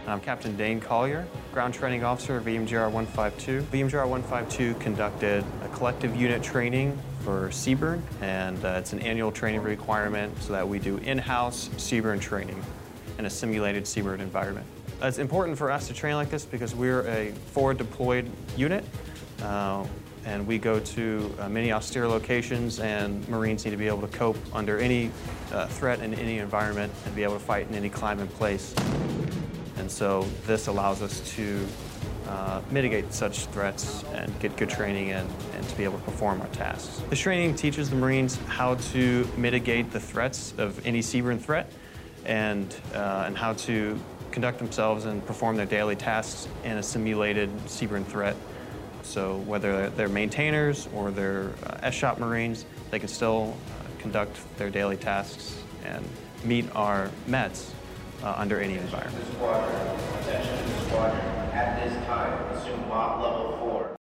I'm Captain Dane Collier, Ground Training Officer of VMGR 152. VMGR 152 conducted a collective unit training for CBRN, and it's an annual training requirement so that we do in-house CBRN training in a simulated CBRN environment. It's important for us to train like this because we're a forward deployed unit, and we go to many austere locations, and Marines need to be able to cope under any threat in any environment and be able to fight in any climate and place. And so this allows us to mitigate such threats and get good training and to be able to perform our tasks. This training teaches the Marines how to mitigate the threats of any CBRN threat and how to conduct themselves and perform their daily tasks in a simulated CBRN threat. So whether they're maintainers or they're SSHOP Marines, they can still conduct their daily tasks and meet our METs under any environment.